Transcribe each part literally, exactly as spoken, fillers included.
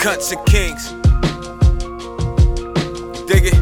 cunts and kings. Dig it?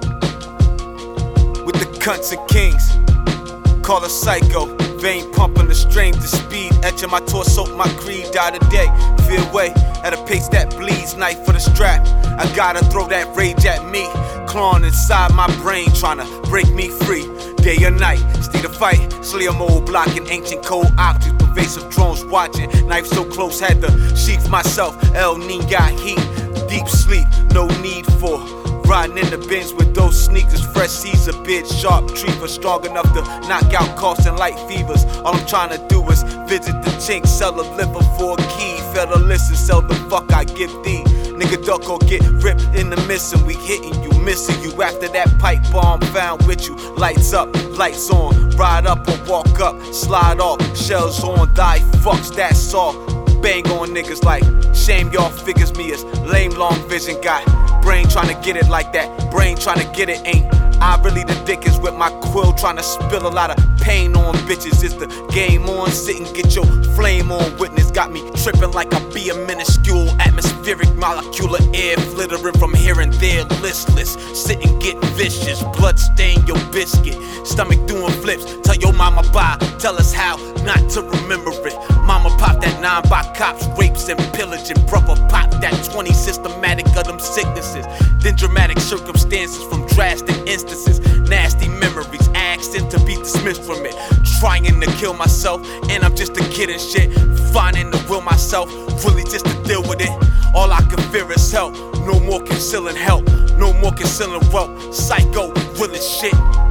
With the cunts and kings. Call a psycho. Vein pumping the stream to speed. Etching my torso, my creed. Die today. Feel way at a pace that bleeds. Knife for the strap. I gotta throw that rage at me. Clawing inside my brain, trying to break me free. Day or night, state of fight. Slayer mode blocking ancient cold optics. Pervasive drones watching. Knife so close, had to sheath myself. El Nino got heat. Deep sleep, no need for. Riding in the bins with those sneakers. Fresh seas, a bit sharp tree strong enough to knock out coughs and light fevers. All I'm trying to do is visit the chink, sell a liver for a key. Fail to listen, sell the fuck I give thee. Nigga duck or get ripped in the missing. We hitting you, missing you. After that pipe bomb found with you. Lights up, lights on. Ride up or walk up, slide off. Shells on, die fucks, that's all. Bang on niggas like shame y'all figures me as lame long vision. Got brain trying to get it like that. Brain trying to get it ain't I really the dickens with my quill trying to spill a lot of pain on bitches. It's the game on, sit and get your flame on. Witness got me tripping like I be a minuscule atmospheric molecular air flittering from here and there, listless. Sit and get vicious, blood stain your biscuit, stomach doing flips. Tell your mama bye, tell us how not to remember it. Mama pop that nine by cops, rapes and pillaging. Brother pop that twenty systematic of them sicknesses. Then dramatic circumstances from drastic instances. Nasty memories, asking to be dismissed from it. Trying to kill myself, and I'm just a kid and shit. Finding the will myself, really just to deal with it. All I can fear is help, no more concealing help, no more concealing wealth. Psycho, will as shit.